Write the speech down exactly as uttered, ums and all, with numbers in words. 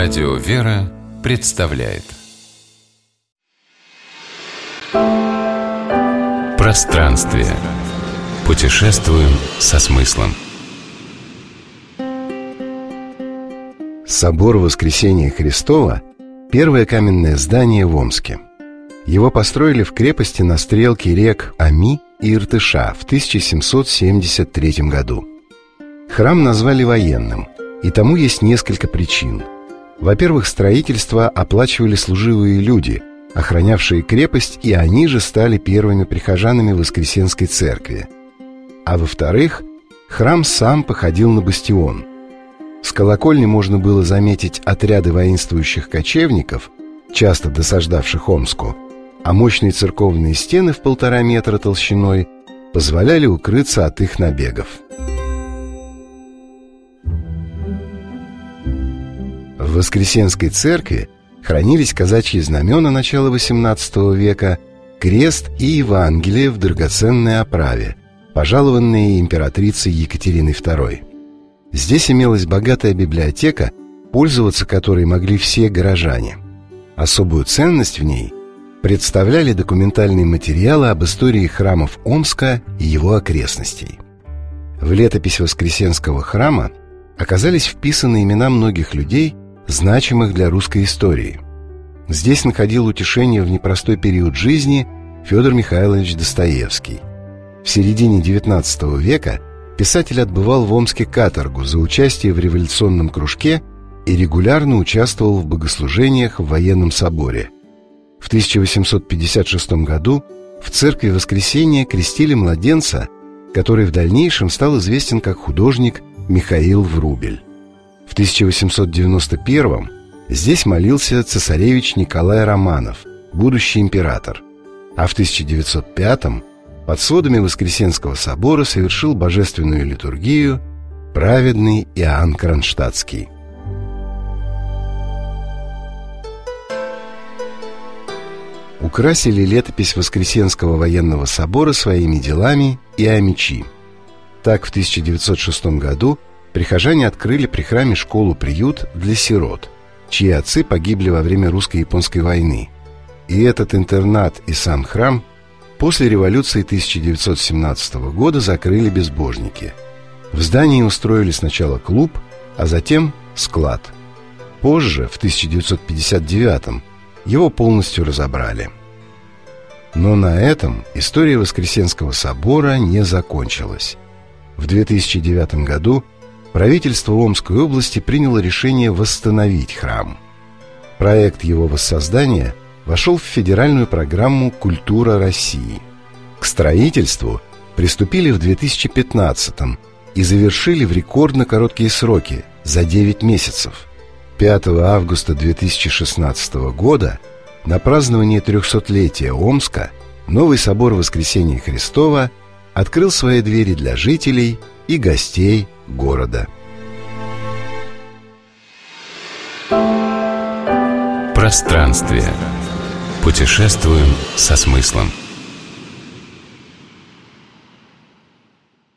Радио «Вера» представляет Пространствие. Путешествуем со смыслом. Собор Воскресения Христова – первое каменное здание в Омске. Его построили в крепости на стрелке рек Оми и Иртыша в тысяча семьсот семьдесят третьем году. Храм назвали военным, и тому есть несколько причин. Во-первых, строительство оплачивали служивые люди, охранявшие крепость, и они же стали первыми прихожанами Воскресенской церкви. А во-вторых, храм сам походил на бастион. С колокольни можно было заметить отряды воинствующих кочевников, часто досаждавших Омску, а мощные церковные стены в полтора метра толщиной позволяли укрыться от их набегов. В Воскресенской церкви хранились казачьи знамена начала восемнадцатого века, крест и Евангелие в драгоценной оправе, пожалованные императрицей Екатериной второй. Здесь имелась богатая библиотека, пользоваться которой могли все горожане. Особую ценность в ней представляли документальные материалы об истории храмов Омска и его окрестностей. В летопись Воскресенского храма оказались вписаны имена многих людей, значимых для русской истории. Здесь находил утешение в непростой период жизни Федор Михайлович Достоевский. В середине девятнадцатого века писатель отбывал в Омске каторгу за участие в революционном кружке и регулярно участвовал в богослужениях в военном соборе. В тысяча восемьсот пятьдесят шестом году в церкви Воскресения крестили младенца, который в дальнейшем стал известен как художник Михаил Врубель. В тысяча восемьсот девяносто первом здесь молился цесаревич Николай Романов, будущий император, а в тысяча девятьсот пятом под сводами Воскресенского собора совершил божественную литургию праведный Иоанн Кронштадтский. Украсили летопись Воскресенского военного собора своими делами и амичи. Так, в тысяча девятьсот шестом году прихожане открыли при храме школу-приют для сирот, чьи отцы погибли во время русско-японской войны. И этот интернат и сам храм после революции тысяча девятьсот семнадцатого года закрыли безбожники. В здании устроили сначала клуб, а затем склад. Позже, в тысяча девятьсот пятьдесят девятом, его полностью разобрали. Но на этом история Воскресенского собора не закончилась. В две тысячи девятом году правительство Омской области приняло решение восстановить храм. Проект его воссоздания вошел в федеральную программу «Культура России». К строительству приступили в две тысячи пятнадцатом и завершили в рекордно короткие сроки – за девять месяцев. пятого августа две тысячи шестнадцатого года на празднование трехсотлетия Омска новый собор Воскресения Христова открыл свои двери для жителей и гостей города. Пространствие. Путешествуем со смыслом.